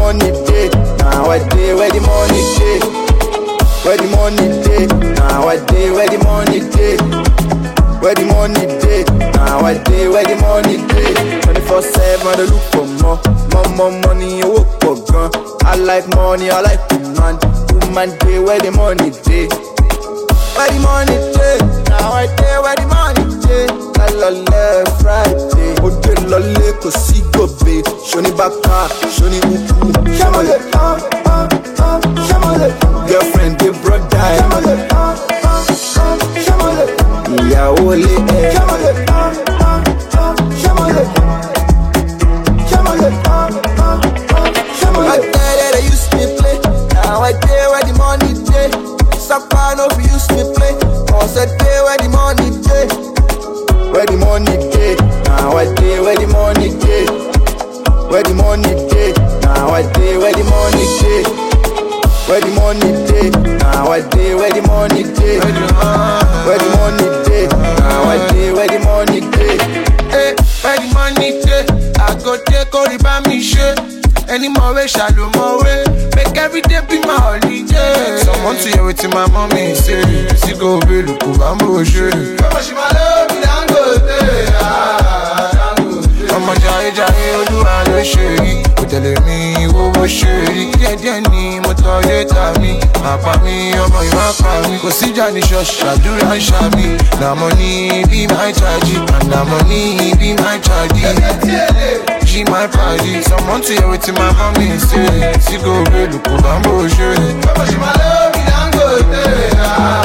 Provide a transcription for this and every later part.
money day? Now I day where the money day? Where the money day? Now I day where the money day? Where the money day? Now I day where the money day? 24/7 I dey look for more money, you work for gun. I like money, I like woman. Woman day where the money day? Where the money day? Now I day where the money day? La Friday, Ode lole ko si gobe. Shoni baka, shoni uku. Shamole, shamole. Girlfriend, the brother. Shamole, shamole. Ìyàwó lé ẹ. Shamole, shamole. Shamole, shamole. I tell they use me play. Now I day where the money day. Sapa no fi use me play. Cause I day where the money day. Where the money day? Now I day where the money day? Where the money day? Now I day where the money day? Where the money day? Now I day where the money day? Where the money day? Now I day where the money day? Hey, where the money day? I go take all the bami shit. Any more way, shallow more way. Make every day be my holiday. Someone to hear what my mommy say. See go be look over my shit. She my love me down go there. I'm a jai Olúwa ló ṣe rí. Kò tẹ̀lé mi owó ṣe rí. Díẹ̀díẹ̀ ni mo tọ́ létà mi. Àpá mi ọmọ ìwà pa mi. Kò síjà ní ṣọ́ọ̀ṣì àdúrà ń ṣá mi. Na money be my charge. And na money be my charge. She my party. Someone to hear what my mommy say. See go be look over my shit. She my love me down go there.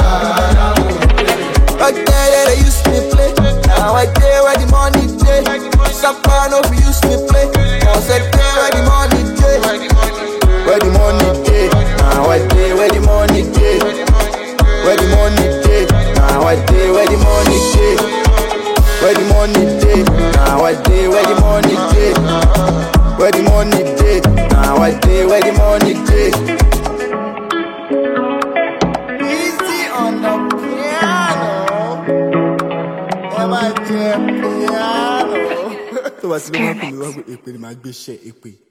Back there they used me play. Now I day where the money day. Sapa no fi use me play. Cause I day where the money day. Where the money day? Now I day where the money day? Where the money day? Now I day where the money day? Where the money day? Now I day where the money day? Where the money day? Now I day where the money day? Easy on the piano. Am I piano? Tó bá sí ló máa ń pè mí wá pé èpè ni màá gbé ṣẹ́ èpè.